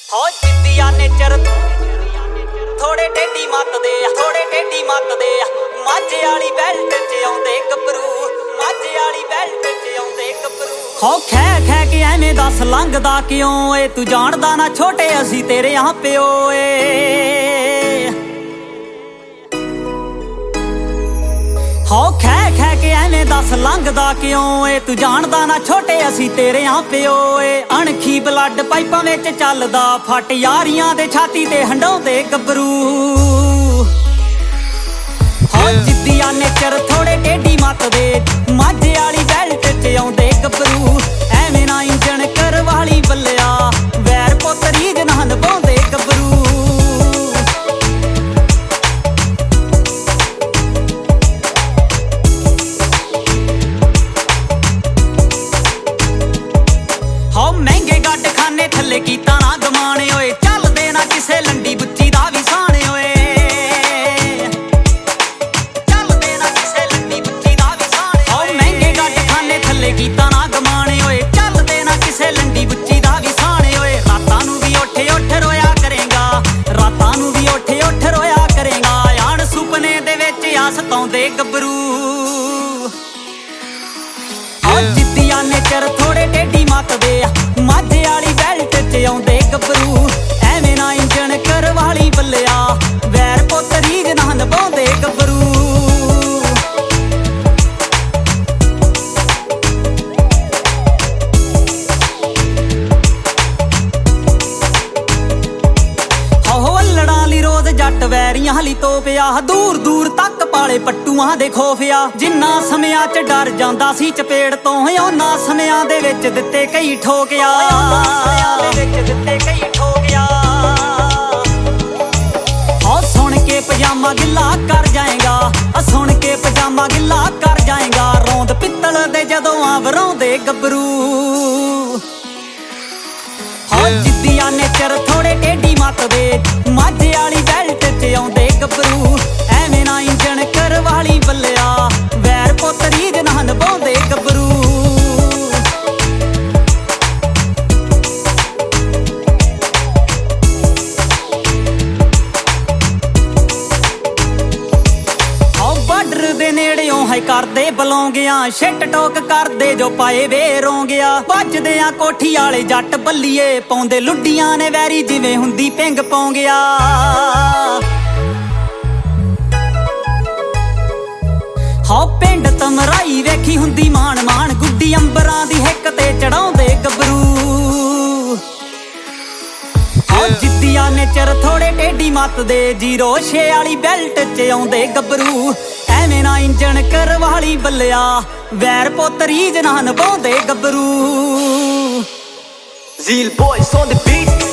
ਹੋ ਜਿੱਦਿਆ ਨੇਚਰ ਥੋੜੇ ਟੇਢੀ ਮੱਤ ਦੇ ਆ, ਥੋੜੇ ਟੇਢੀ ਮੱਤ ਦੇ ਆ। ਮਾਝੇ ਵਾਲੀ ਬੈਲਟ 'ਚ ਆਉਂਦੇ ਗੱਭਰੂ, ਮਾਝੇ ਵਾਲੀ ਬੈਲਟ 'ਚ ਆਉਂਦੇ ਗੱਭਰੂ। ਹੋ ਖੈ ਖੈ ਕੇ ਐਵੇਂ ਦੱਸ ਲੰਘਦਾ ਕਿਉਂ ਏ, ਤੂੰ ਜਾਣਦਾ ਨਾ ਛੋਟੇ ਅਸੀਂ ਤੇਰੇ ਆ ਪਿਓ ਏ। ਹੋ ਖੈ ਖੈ ਕੇ ਐਵੇਂ ਦੱਸ ਲੰਘਦਾ ਕਿਉਂ ਏ, ਤੂੰ ਜਾਣਦਾ ਨਾ ਛੋਟੇ ਅਸੀਂ ਤੇਰੇ ਆ ਪਿਓ ਏ। ਅਣਖੀ ਬਲੱਡ ਪਾਈਪਾਂ ਵਿੱਚ ਚੱਲਦਾ, ਫੱਟ ਯਾਰੀਆਂ ਦੇ ਛਾਤੀ ਤੇ ਹੰਡਾਉਂਦੇ ਗੱਭਰੂ। ਹੋ ਜਿੱਦਿਆ ਨੇਚਰ ਥੋੜੇ ਟੇਢੀ ਮੱਤ ਦੇ, ਮਾਝੇ ਵਾਲੀ ਬੈਲਟ 'ਚ ਆਉਂਦੇ ਗੱਭਰੂ। ਐਵੇਂ ਨਾ ਇੰਜਣ ਕਰਵਾਲੀ ਬੱਲਿਆ, ਵੈਰ ਪੁੱਤ ਰੀਝ ਨਾ ਨਿਭਾਉਂਦੇ ਗੱਭਰੂ। ਹੋ ਮਹਿੰਗੇ ਗੱਡ ਖਾਨੇ ਥੱਲੇ ਕੀਤਾ ਨਾ ਗਮਾਣੇ ਓਏ, ਚੱਲਦੇ ਨਾ ਕਿਸੇ ਲੰਡੀ ਬੁੱਚੀ ਦਾ ਵੀ ਸਾਣੇ ਓਏ। ਚੱਲਦੇ ਨਾ ਕਿਸੇ ਲੰਡੀ ਬੁੱਚੀ ਦਾ ਵੀ ਸਾਣੇ ਓਏ। ਹੋ ਮਹਿੰਗੇ ਗੱਡ ਖਾਨੇ ਥੱਲੇ ਕੀਤਾ ਨਾ ਗਮਾਣੇ ਓਏ, ਚੱਲਦੇ ਨਾ ਕਿਸੇ ਲੰਡੀ ਬੁੱਚੀ ਦਾ ਵੀ ਸਾਣੇ ਓਏ। ਰਾਤਾਂ ਨੂੰ ਵੀ ਉੱਠ ਉੱਠ ਰੋਇਆ ਕਰੇਗਾ, ਰਾਤਾਂ ਨੂੰ ਵੀ ਉੱਠ ਉੱਠ ਰੋਇਆ ਕਰੇਗਾ। ਆਣ ਸੁਪਨੇ ਦੇ ਵਿੱਚ ਆ ਸਤਾਉਂਦੇ ਗੱਭਰੂ। ਹੋ ਜਿੱਦਿਆ ਨੇਚਰ ਥੋੜੇ ਟੇਢੀ ਮੱਤ ਦੇ ਆ, ਮਾਝੇ ਵਾਲੀ ਬੈਲਟ 'ਚ ਆਉਂਦੇ ਗੱਭਰੂ। ਐਵੇਂ ਨਾ ਇੰਜਣ ਕਰਵਾਲੀ ਬੱਲਿਆ, ਵੈਰ ਪੁੱਤ ਰੀਝ ਨਾ ਨਿਭਾਉਂਦੇ ਗੱਭਰੂ। ਹੋ ਅੱਲੜਾਂ ਲਈ ਰੋਜ਼ ਜੱਟ ਵੈਰੀਆਂ ਲਈ ਤੋਪਿਆ, ਦੂਰ ਦੂਰ ਤੱਕ ਪਾਲੇ ਪੱਟੂਆਂ ਦੇ ਖੋਫਿਆ। ਜਿੰਨਾ ਸਮਿਆਂ 'ਚ ਡਰ ਜਾਂਦਾ ਸੀ ਚਪੇੜ ਤੋਂ, ਉਹਨਾਂ ਸਮਿਆਂ ਦੇ ਵਿੱਚ ਦਿੱਤੇ ਕਈ ਠੋਕਿਆ। ਹੋ ਸੁਣ ਕੇ ਪਜਾਮਾ ਗਿੱਲਾ ਕਰ ਜਾਏਗਾ, ਸੁਣ ਕੇ ਪਜਾਮਾ ਗਿੱਲਾ ਕਰ ਜਾਏਗਾ। ਰੋਂਦ ਪਿੱਤਲ ਦੇ ਜਦੋਂ ਆ ਵਰਾਉਂਦੇ ਗੱਭਰੂ। ਹੋ ਜਿੱਦਿਆ ਨੇਚਰ ਥੋੜੇ ਟੇਢੀ ਮੱਤ ਦੇ, ਮਾਝੇ ਵਾਲੀ ਬੈਲਟ 'ਚ ਆਉਂਦੇ ਗੱਭਰੂ। ਐਵੇਂ ਨਾ ਇੰਜਣ ਕਰਵਾਲੀ ਬੱਲਿਆ, ਵੈਰ ਪੁੱਤ ਰੀਝ ਨਾ ਨਿਭਾਉਂਦੇ ਗੱਭਰੂ। ਬਾਰਡਰ ਦੇ ਨੇੜਿਓਂ ਹੈ ਕਰਦੇ ਬਲੌਂਗਿਆਂ, ਛਿੱਟ ਟੋਕ ਕਰਦੇ ਜੋ ਪਾਏ ਵੇ ਰੋਂਗਿਆ। ਵੱਜਦੇ ਆ ਕੋਠੀ ਵਾਲੇ ਜੱਟ ਬੱਲੀਏ, ਪਾਉਂਦੇ ਲੁੱਡੀਆਂ ਨੇ ਵੈਰੀ ਜਿਵੇਂ ਹੁੰਦੀ ਪਿੰਗ ਪੌਂਗਿਆ। ਹੋ ਪਿੰਡ ਤਮਰਾਈ ਵੇਖੀ ਹੁੰਦੀ ਮਾਣ ਮਾਣ, ਗੁੱਡੀ ਅੰਬਰਾਂ ਦੀ ਹਿੱਕ ਤੇ ਚੜਾਉਂਦੇ ਗੱਭਰੂ। ਹੋ ਜਿੱਦਿਆ ਨੇਚਰ ਥੋੜੇ ਟੇਢੀ ਮੱਤ ਦੇ, 06 ਵਾਲੀ ਬੈਲਟ 'ਚ ਆਉਂਦੇ ਗੱਭਰੂ। ਐਵੇਂ ਨਾ ਇੰਜਣ ਕਰਵਾਲੀ ਬੱਲਿਆ, ਵੈਰ ਪੁੱਤ ਰੀਝ ਨਾ ਨਿਭਾਉਂਦੇ ਗੱਭਰੂ। Zeal boys on the beat.